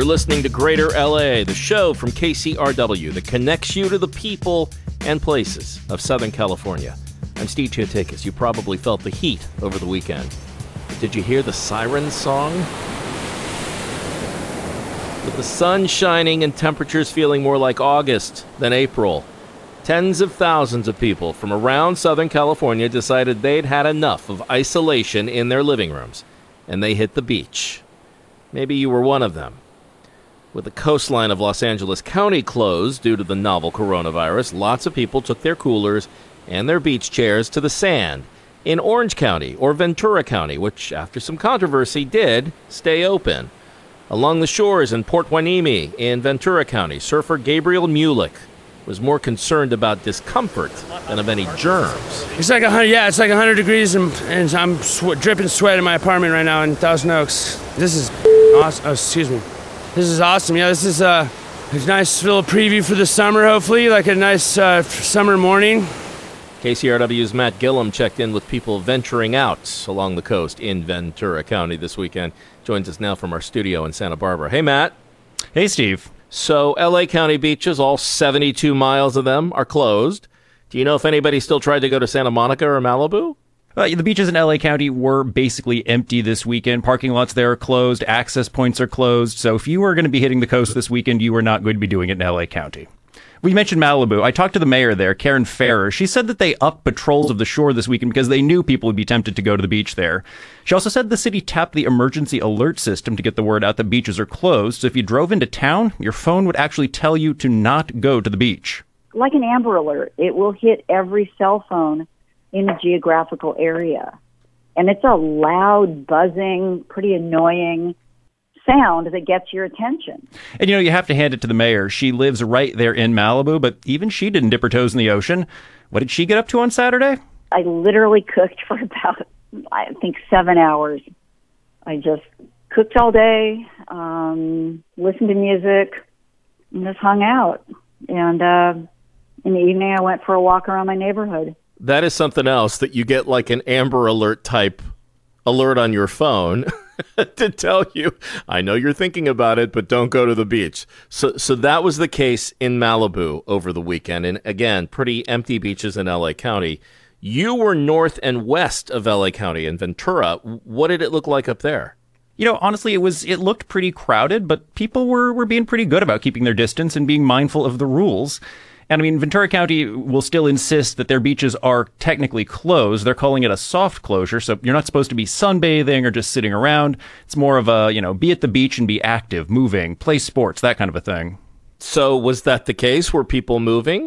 You're listening to Greater LA, the show from KCRW that connects you to the people and places of Southern California. I'm Steve Chiotakis. You probably felt the heat over the weekend. Did you hear the siren song? With the sun shining and temperatures feeling more like August than April, tens of thousands of people from around Southern California decided they'd had enough of isolation in their living rooms, and they hit the beach. Maybe you were one of them. With the coastline of Los Angeles County closed due to the novel coronavirus, lots of people took their coolers and their beach chairs to the sand in Orange County or Ventura County, which, after some controversy, did stay open. Along the shores in Port Hueneme in Ventura County, surfer Gabriel Mulick was more concerned about discomfort than of any germs. It's like 100, it's like 100 degrees, and I'm dripping sweat in my apartment right now in Thousand Oaks. This is awesome. Oh, excuse me. This is awesome. Yeah, this is a nice little preview for the summer, hopefully, like a nice summer morning. KCRW's Matt Gillum checked in with people venturing out along the coast in Ventura County this weekend. Joins us now from our studio in Santa Barbara. Hey, Matt. Hey, Steve. So, LA County beaches, all 72 miles of them, are closed. Do you know if anybody still tried to go to Santa Monica or Malibu? The beaches in LA County were basically empty this weekend. Parking lots there are closed. Access points are closed. So if you were going to be hitting the coast this weekend, you were not going to be doing it in LA County. We mentioned Malibu. I talked to the mayor there, Karen Farrer. She said that they upped patrols of the shore this weekend because they knew people would be tempted to go to the beach there. She also said the city tapped the emergency alert system to get the word out that beaches are closed. So if you drove into town, your phone would actually tell you to not go to the beach. Like an Amber Alert, it will hit every cell phone in a geographical area. And it's a loud, buzzing, pretty annoying sound that gets your attention. And, you have to hand it to the mayor. She lives right there in Malibu, but even she didn't dip her toes in the ocean. What did she get up to on Saturday? I literally cooked for about, 7 hours. I just cooked all day, listened to music, and just hung out. And in the evening, I went for a walk around my neighborhood. That is something else that you get like an Amber Alert type alert on your phone to tell you, I know you're thinking about it, but don't go to the beach. So that was the case in Malibu over the weekend. And again, pretty empty beaches in LA County. You were north and west of LA County in Ventura. What did it look like up there? Honestly, it looked pretty crowded, but people were being pretty good about keeping their distance and being mindful of the rules. And Ventura County will still insist that their beaches are technically closed. They're calling it a soft closure, so you're not supposed to be sunbathing or just sitting around. It's more of a, be at the beach and be active, moving, play sports, that kind of a thing. So was that the case? Were people moving?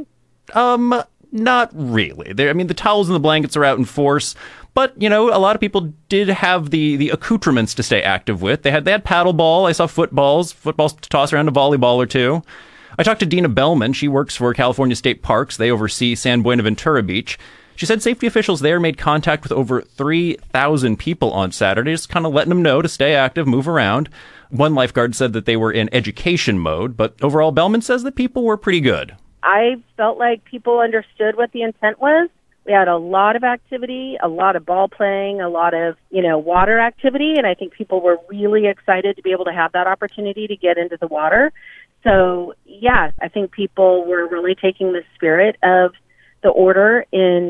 Not really. The towels and the blankets are out in force. But, a lot of people did have the accoutrements to stay active with. They had paddleball. I saw footballs to toss around, a volleyball or two. I talked to Dina Bellman. She works for California State Parks. They oversee San Buenaventura Beach. She said safety officials there made contact with over 3,000 people on Saturday, just kind of letting them know to stay active, move around. One lifeguard said that they were in education mode, but overall, Bellman says that people were pretty good. I felt like people understood what the intent was. We had a lot of activity, a lot of ball playing, a lot of, water activity, and I think people were really excited to be able to have that opportunity to get into the water. So, yeah, I think people were really taking the spirit of the order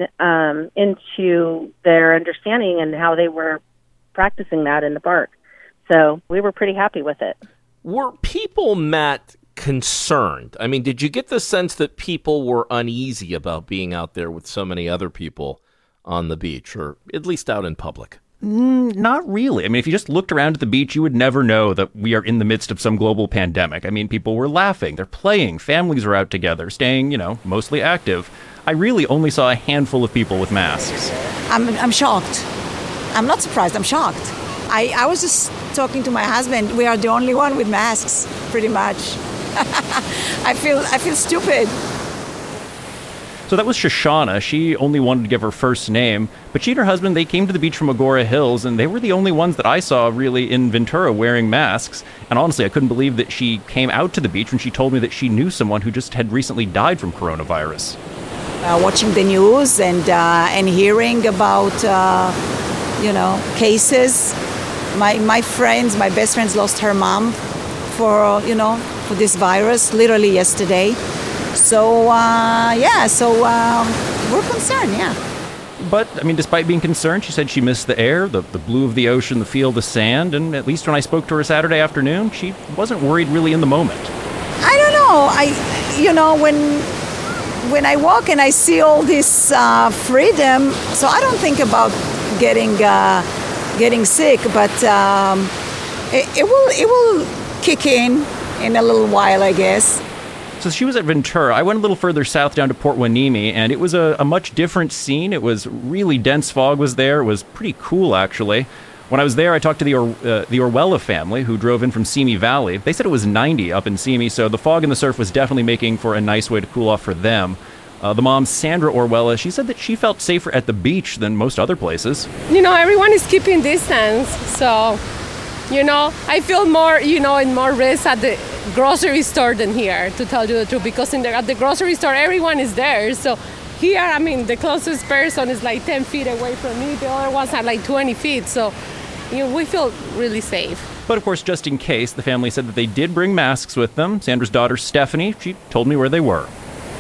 into their understanding and how they were practicing that in the park. So we were pretty happy with it. Were people, Matt, concerned? Did you get the sense that people were uneasy about being out there with so many other people on the beach, or at least out in public? Not really. If you just looked around at the beach, you would never know that we are in the midst of some global pandemic. People were laughing, they're playing, families are out together, staying, mostly active. I really only saw a handful of people with masks. I'm shocked. I'm not surprised, I'm shocked. I was just talking to my husband. We are the only one with masks, pretty much. I feel stupid. So that was Shoshana. She only wanted to give her first name, but she and her husband, they came to the beach from Agoura Hills, and they were the only ones that I saw really in Ventura wearing masks. And honestly, I couldn't believe that she came out to the beach when she told me that she knew someone who just had recently died from coronavirus. Watching the news and hearing about, cases. My best friends lost her mom for this virus literally yesterday. So we're concerned, yeah. But, I mean, despite being concerned, she said she missed the air, the blue of the ocean, the feel of the sand, and at least when I spoke to her Saturday afternoon, she wasn't worried really in the moment. I don't know. When I walk and I see all this freedom, so I don't think about getting sick, but it will kick in a little while, I guess. So she was at Ventura. I went a little further south down to Port Hueneme, and it was a much different scene. It was really dense fog was there. It was pretty cool, actually. When I was there, I talked to the Orwella family who drove in from Simi Valley. They said it was 90 up in Simi, so the fog and the surf was definitely making for a nice way to cool off for them. The mom, Sandra Orwella, she said that she felt safer at the beach than most other places. Everyone is keeping distance, so, I feel more, in more risk at the grocery store than here, to tell you the truth, because at the grocery store, everyone is there, so here, the closest person is like 10 feet away from me, the other ones are like 20 feet, so we feel really safe. But of course, just in case, the family said that they did bring masks with them. Sandra's daughter, Stephanie, she told me where they were.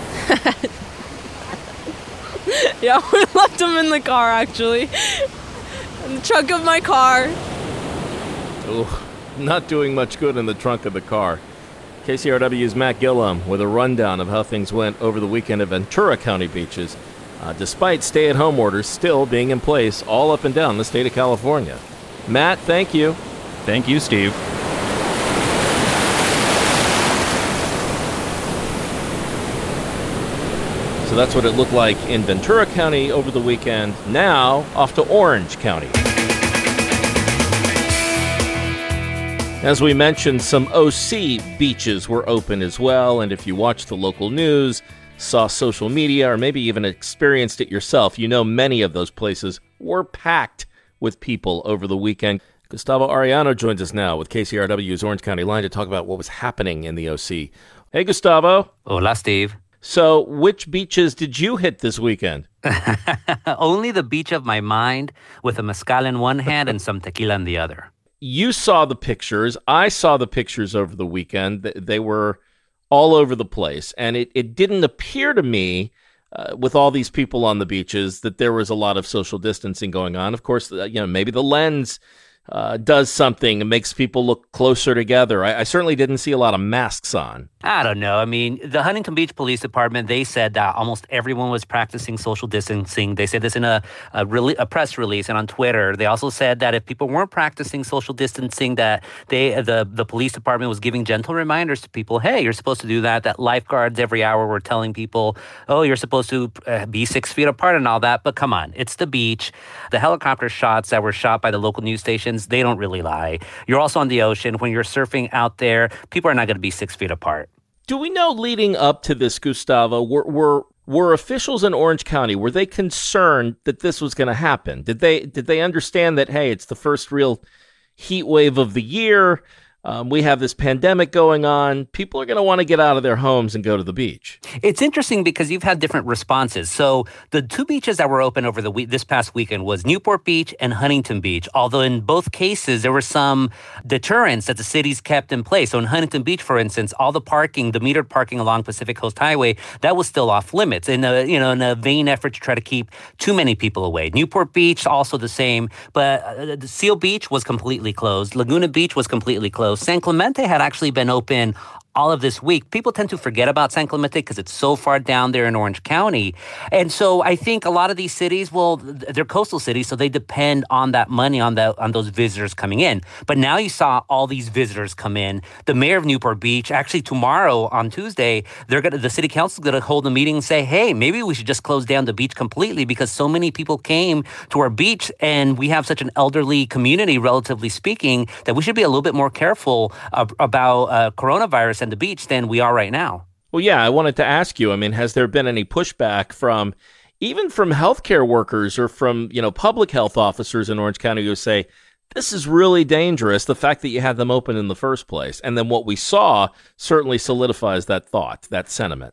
Yeah, we left them in the car, actually. In the trunk of my car. Oh, not doing much good in the trunk of the car. KCRW's Matt Gillum with a rundown of how things went over the weekend at Ventura County beaches, despite stay-at-home orders still being in place all up and down the state of California. Matt, thank you. Thank you, Steve. So that's what it looked like in Ventura County over the weekend. Now, off to Orange County. As we mentioned, some OC beaches were open as well, and if you watched the local news, saw social media, or maybe even experienced it yourself, many of those places were packed with people over the weekend. Gustavo Arellano joins us now with KCRW's Orange County Line to talk about what was happening in the OC. Hey, Gustavo. Hola, Steve. So, which beaches did you hit this weekend? Only the beach of my mind, with a mezcal in one hand and some tequila in the other. You saw the pictures. I saw the pictures over the weekend. They were all over the place. And it didn't appear to me, with all these people on the beaches, that there was a lot of social distancing going on. Of course, maybe the lens does something and makes people look closer together. I certainly didn't see a lot of masks on. I don't know. The Huntington Beach Police Department, they said that almost everyone was practicing social distancing. They said this in a press release and on Twitter. They also said that if people weren't practicing social distancing, that the police department was giving gentle reminders to people, hey, you're supposed to do that. That lifeguards every hour were telling people, oh, you're supposed to be 6 feet apart and all that. But come on, it's the beach. The helicopter shots that were shot by the local news stations, they don't really lie. You're also on the ocean. When you're surfing out there, people are not going to be 6 feet apart. Do we know leading up to this, Gustavo, were officials in Orange County, were they concerned that this was going to happen? Did they understand that, hey, it's the first real heat wave of the year? We have this pandemic going on. People are going to want to get out of their homes and go to the beach. It's interesting because you've had different responses. So the two beaches that were open over this past weekend was Newport Beach and Huntington Beach, although in both cases there were some deterrents that the cities kept in place. So in Huntington Beach, for instance, all the parking, the metered parking along Pacific Coast Highway, that was still off limits in a vain effort to try to keep too many people away. Newport Beach, also the same, but the Seal Beach was completely closed. Laguna Beach was completely closed. San Clemente had actually been open all of this week. People tend to forget about San Clemente because it's so far down there in Orange County. And so I think a lot of these cities, well, they're coastal cities, so they depend on that money, on those visitors coming in. But now you saw all these visitors come in. The mayor of Newport Beach, actually tomorrow on Tuesday, the city council is going to hold a meeting and say, hey, maybe we should just close down the beach completely because so many people came to our beach and we have such an elderly community, relatively speaking, that we should be a little bit more careful about coronavirus and the beach than we are right now. Well, yeah, I wanted to ask you, has there been any pushback from healthcare workers or from, public health officers in Orange County who say, this is really dangerous, the fact that you had them open in the first place? And then what we saw certainly solidifies that thought, that sentiment.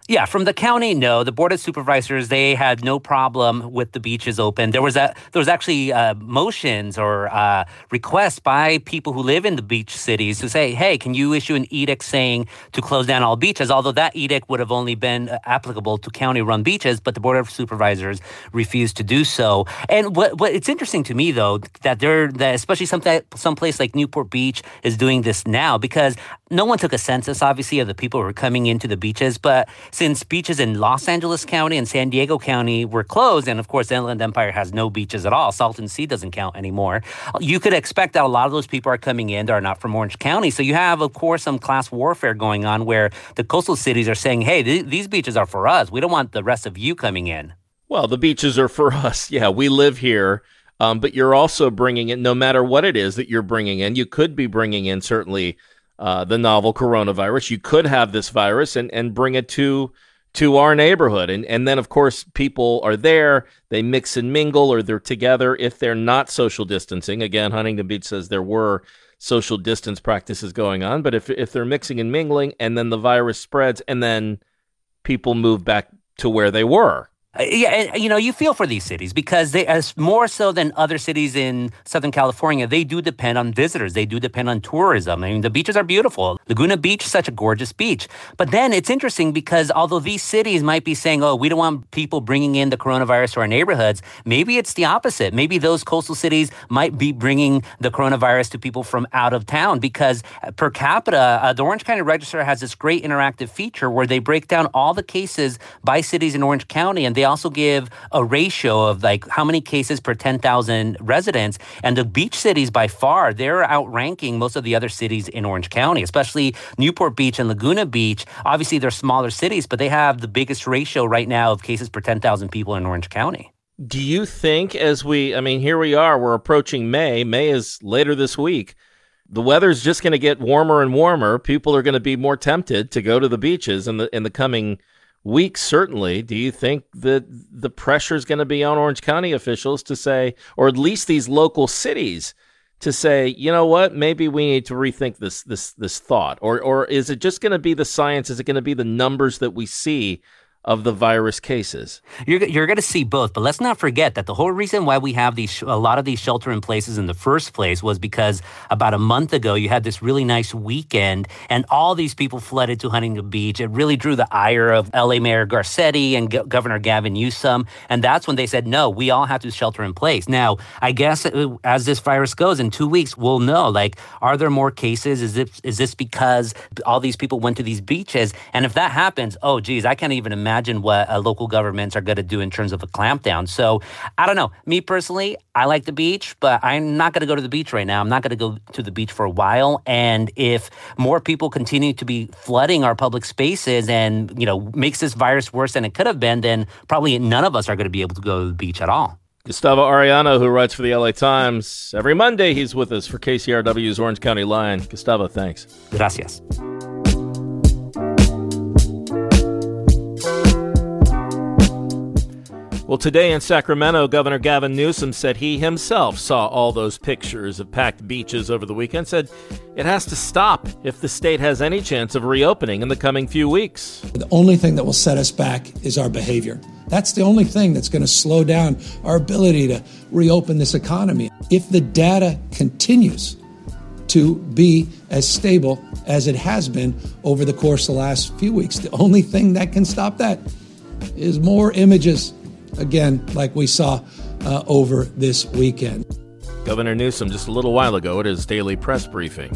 Yeah, from the county, no. The Board of Supervisors, they had no problem with the beaches open. There was actually motions or requests by people who live in the beach cities to say, hey, can you issue an edict saying to close down all beaches? Although that edict would have only been applicable to county-run beaches, but the Board of Supervisors refused to do so. And what it's interesting to me, though, that especially some place like Newport Beach is doing this now, because no one took a census, obviously, of the people who were coming into the beaches, but since beaches in Los Angeles County and San Diego County were closed, and of course, the Inland Empire has no beaches at all, Salton Sea doesn't count anymore, you could expect that a lot of those people are coming in that are not from Orange County. So you have, of course, some class warfare going on where the coastal cities are saying, hey, these beaches are for us. We don't want the rest of you coming in. Well, the beaches are for us. Yeah, we live here. But you're also bringing in, no matter what it is that you're bringing in, you could be bringing in certainly the novel coronavirus. You could have this virus and bring it to our neighborhood. And then, of course, people are there. They mix and mingle, or they're together if they're not social distancing. Again, Huntington Beach says there were social distance practices going on. But if they're mixing and mingling and then the virus spreads and then people move back to where they were. Yeah, and, you feel for these cities because they, as more so than other cities in Southern California, they do depend on visitors. They do depend on tourism. I mean, the beaches are beautiful. Laguna Beach, such a gorgeous beach. But then it's interesting because although these cities might be saying, oh, we don't want people bringing in the coronavirus to our neighborhoods, maybe it's the opposite. Maybe those coastal cities might be bringing the coronavirus to people from out of town because per capita, the Orange County Register has this great interactive feature where they break down all the cases by cities in Orange County, and they also give a ratio of like how many cases per 10,000 residents. And the beach cities by far, they're outranking most of the other cities in Orange County, especially Newport Beach and Laguna Beach. Obviously, they're smaller cities, but they have the biggest ratio right now of cases per 10,000 people in Orange County. Do you think here we are, we're approaching May. May is later this week. The weather's just going to get warmer and warmer. People are going to be more tempted to go to the beaches in the coming weeks, certainly. Do you think that the pressure is going to be on Orange County officials to say, or at least these local cities to say, you know what, maybe we need to rethink this thought? Or is it just going to be the science? Is it going to be the numbers that we see of the virus cases? You're going to see both, but let's not forget that the whole reason why we have a lot of these shelter-in-places in the first place was because about a month ago you had this really nice weekend, and all these people flooded to Huntington Beach. It really drew the ire of L.A. Mayor Garcetti and Governor Gavin Newsom, and that's when they said, no, we all have to shelter in place. Now, I guess as this virus goes, in 2 weeks, we'll know, are there more cases? Is this because all these people went to these beaches? And if that happens, oh, geez, I can't even imagine what local governments are going to do in terms of a clampdown. So I don't know. Me personally, I like the beach, but I'm not going to go to the beach right now. I'm not going to go to the beach for a while. And if more people continue to be flooding our public spaces and, makes this virus worse than it could have been, then probably none of us are going to be able to go to the beach at all. Gustavo Arellano, who writes for the LA Times, every Monday he's with us for KCRW's Orange County Line. Gustavo, thanks. Gracias. Well, today in Sacramento, Governor Gavin Newsom said he himself saw all those pictures of packed beaches over the weekend, said it has to stop if the state has any chance of reopening in the coming few weeks. The only thing that will set us back is our behavior. That's the only thing that's going to slow down our ability to reopen this economy. If the data continues to be as stable as it has been over the course of the last few weeks, the only thing that can stop that is more images, again, like we saw over this weekend. Governor Newsom just a little while ago at his daily press briefing.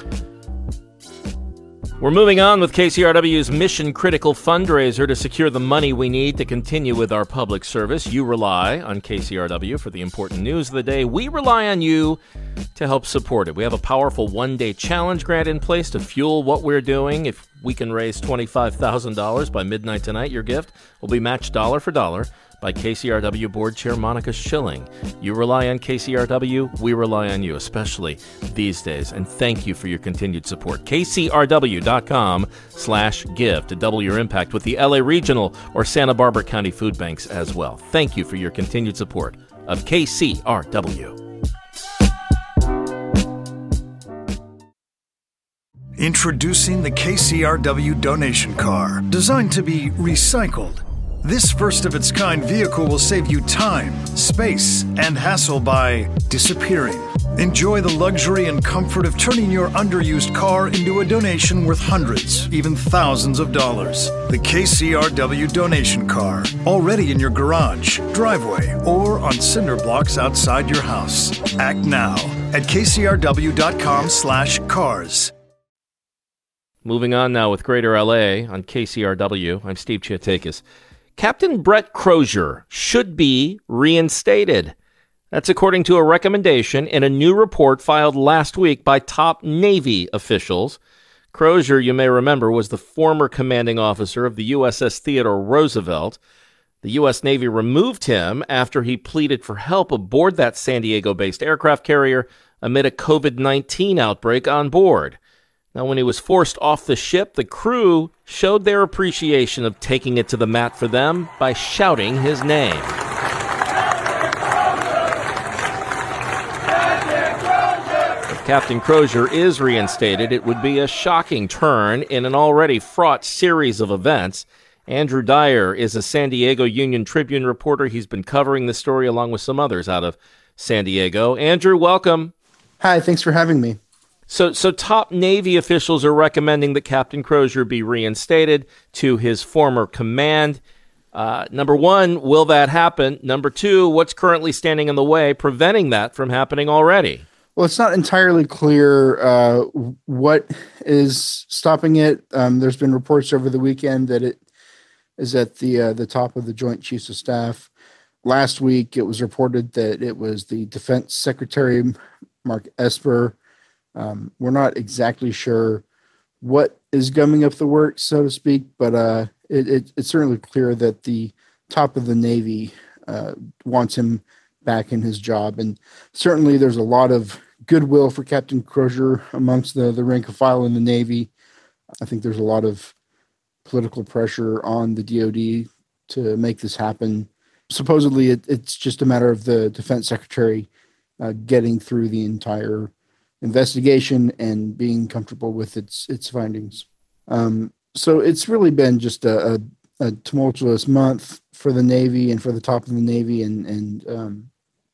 We're moving on with KCRW's mission-critical fundraiser to secure the money we need to continue with our public service. You rely on KCRW for the important news of the day. We rely on you to help support it. We have a powerful one-day challenge grant in place to fuel what we're doing. If we can raise $25,000 by midnight tonight, your gift will be matched dollar for dollar by KCRW Board Chair Monica Schilling. You rely on KCRW, we rely on you, especially these days. And thank you for your continued support. KCRW.com/give to double your impact with the LA Regional or Santa Barbara County Food Banks as well. Thank you for your continued support of KCRW. Introducing the KCRW donation car, designed to be recycled. This first-of-its-kind vehicle will save you time, space, and hassle by disappearing. Enjoy the luxury and comfort of turning your underused car into a donation worth hundreds, even thousands of dollars. The KCRW donation car, already in your garage, driveway, or on cinder blocks outside your house. Act now at kcrw.com/cars. Moving on now with Greater LA on KCRW. I'm Steve Chiatakis. Captain Brett Crozier should be reinstated. That's according to a recommendation in a new report filed last week by top Navy officials. Crozier, you may remember, was the former commanding officer of the USS Theodore Roosevelt. The U.S. Navy removed him after he pleaded for help aboard that San Diego-based aircraft carrier amid a COVID-19 outbreak on board. Now, when he was forced off the ship, the crew showed their appreciation of taking it to the mat for them by shouting his name. If Captain Crozier is reinstated, it would be a shocking turn in an already fraught series of events. Andrew Dyer is a San Diego Union-Tribune reporter. He's been covering the story along with some others out of San Diego. Andrew, welcome. Hi, thanks for having me. So top Navy officials are recommending that Captain Crozier be reinstated to his former command. Number one, will that happen? Number two, what's currently standing in the way, preventing that from happening already? Well, it's not entirely clear what is stopping it. There's been reports over the weekend that it is at the top of the Joint Chiefs of Staff. Last week, it was reported that it was the Defense Secretary, Mark Esper. We're not exactly sure what is gumming up the works, so to speak, but it's certainly clear that the top of the Navy wants him back in his job. And certainly there's a lot of goodwill for Captain Crozier amongst the rank and file in the Navy. I think there's a lot of political pressure on the DoD to make this happen. Supposedly it's just a matter of the Defense Secretary getting through the entire investigation and being comfortable with its findings. So it's really been just a tumultuous month for the Navy and for the top of the Navy, and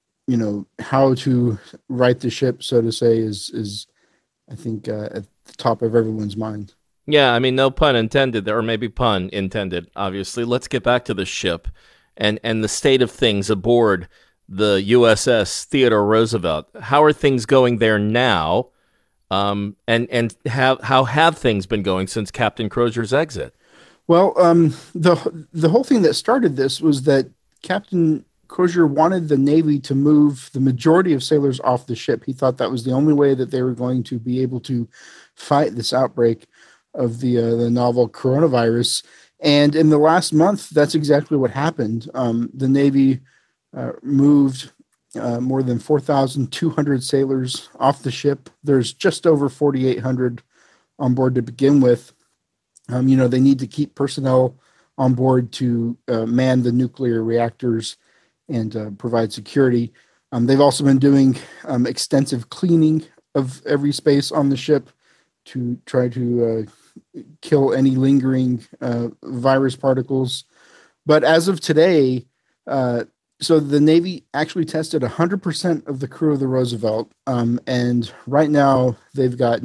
how to right the ship, so to say, is I think at the top of everyone's mind. Yeah, I mean, no pun intended there, or maybe pun intended, obviously. Let's get back to the ship and the state of things aboard the USS Theodore Roosevelt. How are things going there now? And how have things been going since Captain Crozier's exit? Well, the whole thing that started this was that Captain Crozier wanted the Navy to move the majority of sailors off the ship. He thought that was the only way that they were going to be able to fight this outbreak of the novel coronavirus. And in the last month, that's exactly what happened. The Navy moved more than 4,200 sailors off the ship. There's just over 4,800 on board to begin with. They need to keep personnel on board to man the nuclear reactors and provide security. They've also been doing extensive cleaning of every space on the ship to try to kill any lingering virus particles. But as of today, so the Navy actually tested 100% of the crew of the Roosevelt, and right now they've got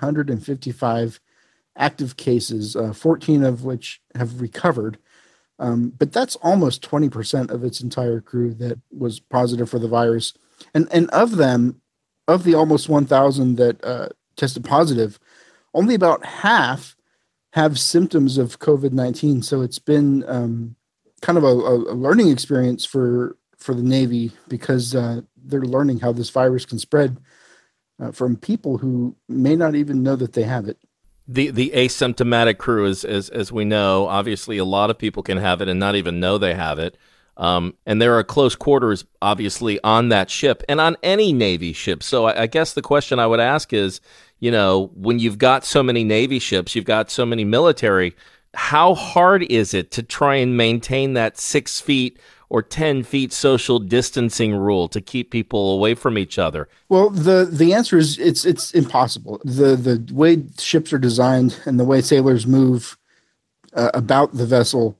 955 active cases, 14 of which have recovered. But that's almost 20% of its entire crew that was positive for the virus. And of them, of the almost 1,000 that tested positive, only about half have symptoms of COVID-19. So it's been kind of a learning experience for the Navy, because they're learning how this virus can spread from people who may not even know that they have it. The asymptomatic crew, as we know, obviously a lot of people can have it and not even know they have it. And there are close quarters, obviously, on that ship and on any Navy ship. So I guess the question I would ask is, when you've got so many Navy ships, you've got so many military How hard is it to try and maintain that 6 feet or 10 feet social distancing rule to keep people away from each other? Well, the answer is it's impossible. The way ships are designed and the way sailors move about the vessel,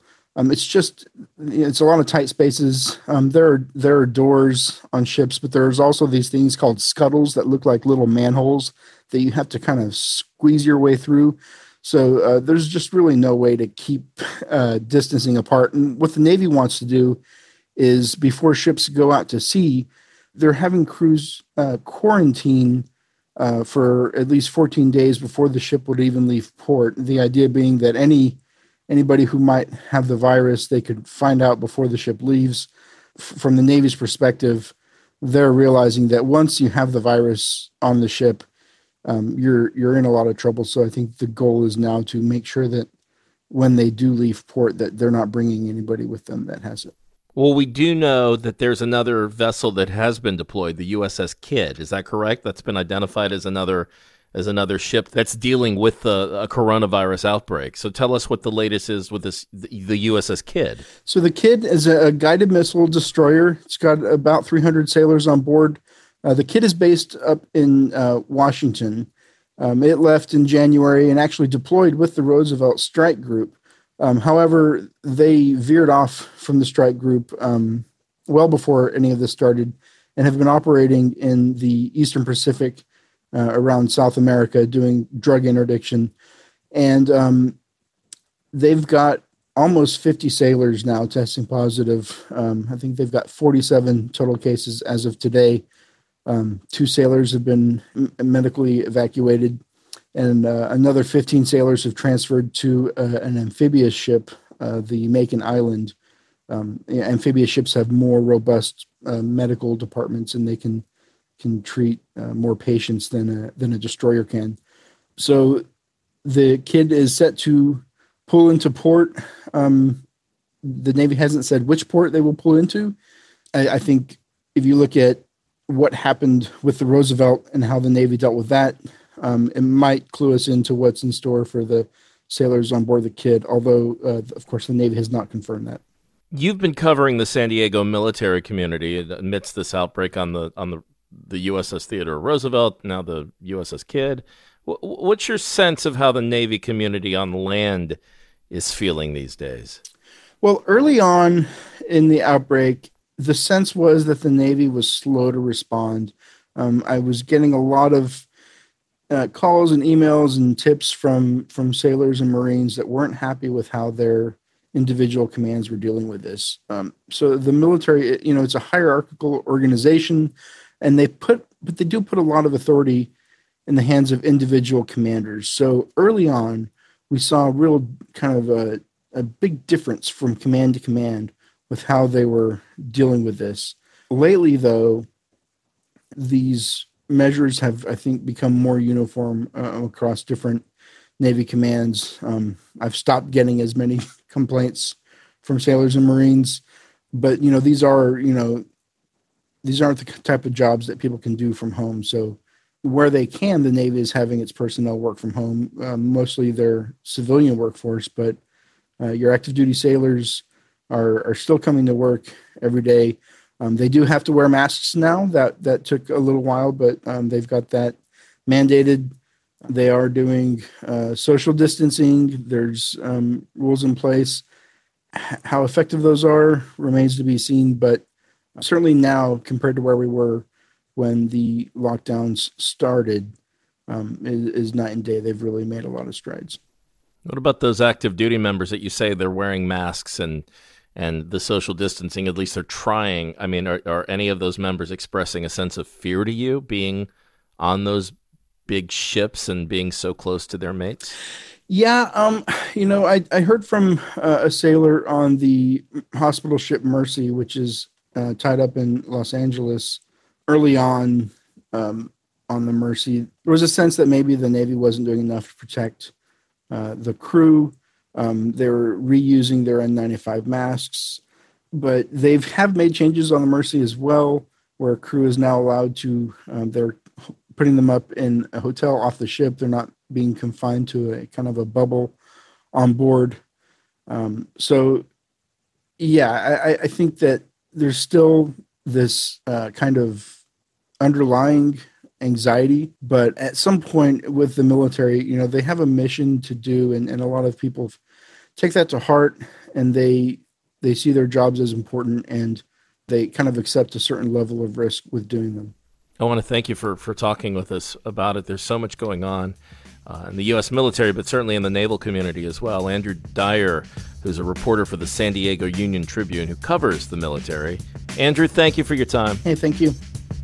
it's a lot of tight spaces. There are doors on ships, but there's also these things called scuttles that look like little manholes that you have to kind of squeeze your way through. So there's just really no way to keep distancing apart. And what the Navy wants to do is, before ships go out to sea, they're having crews quarantine for at least 14 days before the ship would even leave port. The idea being that anybody who might have the virus, they could find out before the ship leaves. From the Navy's perspective, they're realizing that once you have the virus on the ship, you're in a lot of trouble. So I think the goal is now to make sure that when they do leave port, that they're not bringing anybody with them that has it. Well, we do know that there's another vessel that has been deployed, the USS Kidd. Is that correct? That's been identified as another ship that's dealing with a coronavirus outbreak. So tell us what the latest is with the USS Kidd. So the Kidd is a guided missile destroyer. It's got about 300 sailors on board. The Kidd is based up in Washington. It left in January and actually deployed with the Roosevelt Strike Group. However, they veered off from the strike group well before any of this started and have been operating in the Eastern Pacific around South America doing drug interdiction. And they've got almost 50 sailors now testing positive. I think they've got 47 total cases as of today. 2 sailors have been medically evacuated, and another 15 sailors have transferred to an amphibious ship, the Macon Island. Amphibious ships have more robust medical departments, and they can treat more patients than a destroyer can. So the Kidd is set to pull into port. The Navy hasn't said which port they will pull into. I think if you look at what happened with the Roosevelt and how the Navy dealt with that, it might clue us into what's in store for the sailors on board the Kidd, although, of course, the Navy has not confirmed that. You've been covering the San Diego military community amidst this outbreak on the USS Theodore Roosevelt, now the USS Kidd. What's your sense of how the Navy community on land is feeling these days? Well, early on in the outbreak, the sense was that the Navy was slow to respond. I was getting a lot of calls and emails and tips from sailors and Marines that weren't happy with how their individual commands were dealing with this. So the military, it's a hierarchical organization, and they do put a lot of authority in the hands of individual commanders. So early on, we saw a real kind of a big difference from command to command with how they were dealing with this. Lately, though, these measures have, I think, become more uniform across different Navy commands. I've stopped getting as many complaints from sailors and Marines, but these aren't the type of jobs that people can do from home. So where they can, the Navy is having its personnel work from home, mostly their civilian workforce, but your active duty sailors are still coming to work every day. They do have to wear masks now. That took a little while, but they've got that mandated. They are doing social distancing. There's rules in place. How effective those are remains to be seen, but certainly now, compared to where we were when the lockdowns started, is night and day. They've really made a lot of strides. What about those active duty members that you say they're wearing masks and the social distancing? At least they're trying. I mean, are any of those members expressing a sense of fear to you, being on those big ships and being so close to their mates? Yeah, I heard from a sailor on the hospital ship Mercy, which is tied up in Los Angeles. Early on the Mercy, there was a sense that maybe the Navy wasn't doing enough to protect the crew. They were reusing their N95 masks, but they have made changes on the Mercy as well, where crew is now allowed to, they're putting them up in a hotel off the ship. They're not being confined to a kind of a bubble on board. So, yeah, I think that there's still this kind of underlying anxiety, but at some point with the military, they have a mission to do, and a lot of people take that to heart, and they see their jobs as important, and they kind of accept a certain level of risk with doing them. I want to thank you for talking with us about it. There's so much going on in the U.S. military, but certainly in the naval community as well. Andrew Dyer, who's a reporter for the San Diego Union Tribune, who covers the military. Andrew, thank you for your time. Hey, thank you.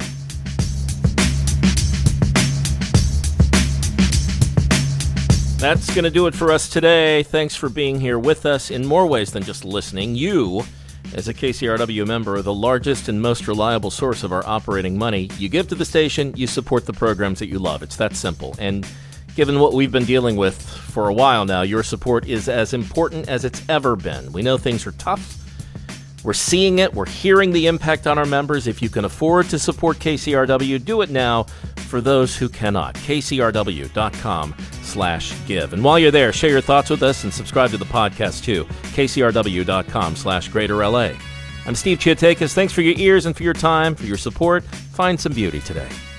That's going to do it for us today. Thanks for being here with us in more ways than just listening. You, as a KCRW member, are the largest and most reliable source of our operating money. You give to the station, you support the programs that you love. It's that simple. And given what we've been dealing with for a while now, your support is as important as it's ever been. We know things are tough. We're seeing it. We're hearing the impact on our members. If you can afford to support KCRW, do it now. For those who cannot, kcrw.com/give. And while you're there, share your thoughts with us and subscribe to the podcast too. kcrw.com/greaterLA. I'm Steve Chiotakis. Thanks for your ears and for your time, for your support. Find some beauty today.